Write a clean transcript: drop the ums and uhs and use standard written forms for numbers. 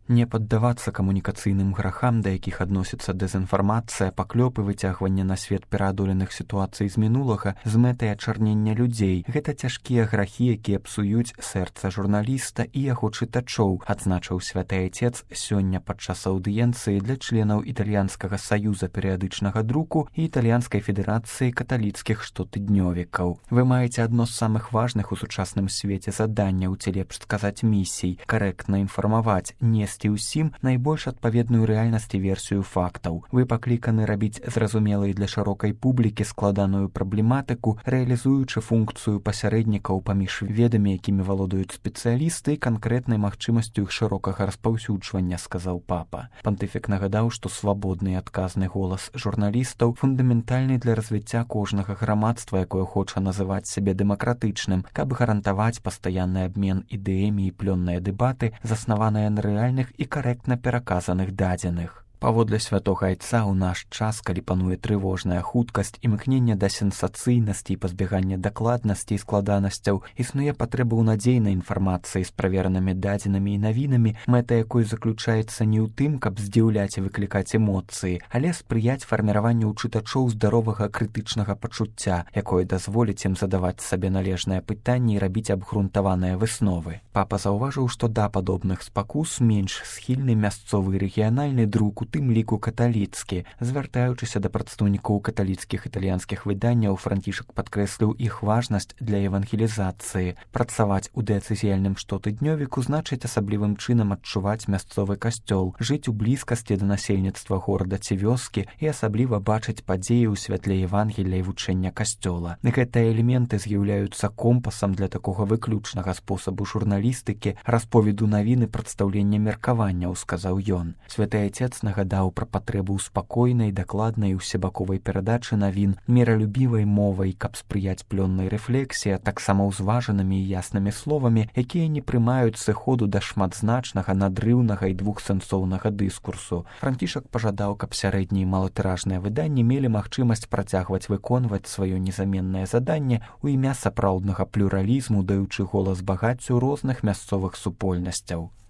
Не паддавацца камунікацыйным грахам, да якіх адносіцца дэзінфармацыя, паклёпы, выцягванне на свет пераадоленых сітуацый з мінулага з мэтай ачарнення людзей. Гэта цяжкія грахі, якія псуюць сэрца журналіста і яго чытачоў, адзначыў святы айцец сёння падчас аўдыенцыі для членаў італьянскага саюза перыядычнага друку і італьянскай федэрацыі каталіцкіх штотыднёвікаў. Вы маеце адно з самых важных у сучасным свеце заданняў, ці лепш сказаць місій, карэктна інфармаваць, несці ўсім найбольш адпаведную рэальнасці версію фактаў. Вы пакліканы рабіць зразумелай для шырокай публікі складаную праблематыку, рэалізуючы функцыю пасярэднікаў паміж ведамі, якімі валодаюць спецыялісты, і канкрэтнай магчымасцю іх шырокага распаўсюджвання, сказаў папа. Пантыфік нагадаў, што свабодны і адказны голас журналістаў фундаментальны для развіцця кожнага грамадства, якое хоча называць сябе дэмакратычным, каб гарантаваць пастаянны абмен ідэямі і плённыя дэбаты, заснаваныя на рэальных і карэктна пераказаных дадзеных. Паводле святога айца ў наш час, калі пануе трывожная хуткасць, імкненне да сенсацыйнасці і пазбягання дакладнасці і складанасцяў, існуе патрэба ў надзейнай інфармацыі з праверанымі дадзенымі і навінамі, мэта якой заключаецца не ў тым, каб здзіўляць і выклікаць эмоцыі, але спрыяць фарміраванню ў чытачоў здаровага крытычнага пачуцця, якое дазволіць ім задаваць сабе належныя пытанні і рабіць абгрунтаваныя высновы. Папа заўважыў, што да падобных спакус менш схільны мясцовы і рэгіянальны друк, у тым ліку каталіцкі. Звяртаючыся да прадстаўнікоў каталіцкіх італьянскіх выданняў, Францішак падкрэсліў іх важнасць для евангелізацыі. Працаваць у дыяцэзіяльным штотыднёвіку значыць асаблівым чынам адчуваць мясцовы касцёл, жыць у блізкасці да насельніцтва горада ці вёскі і асабліва бачыць падзеі ў святле Евангелля і вучэння касцёла. Гэтыя элементы з'яўляюцца компасам для такога выключнага спосабу журналістыкі, расповеду навіны, прадстаўлення меркаванняў, сказаў ён. Святы айцец нагадаў пра патрэбу ў спакойнай, дакладнай, усебаковай перадачы навін, міралюбівай мовай, каб спрыяць плённай рэфлексіі, а таксама ўзважанымі і яснымі словамі, якія не прымаюць сыходу да шматзначнага, надрыўнага і двухсэнсоўнага дыскурсу. Францішак пажадаў, каб сярэднія і малатыражныя выданні мелі магчымасць працягваць выконваць сваё незаменнае заданне ў імя сапраўднага плюралізму, даючы голас багаццю розных мясцовых супольнасцяў.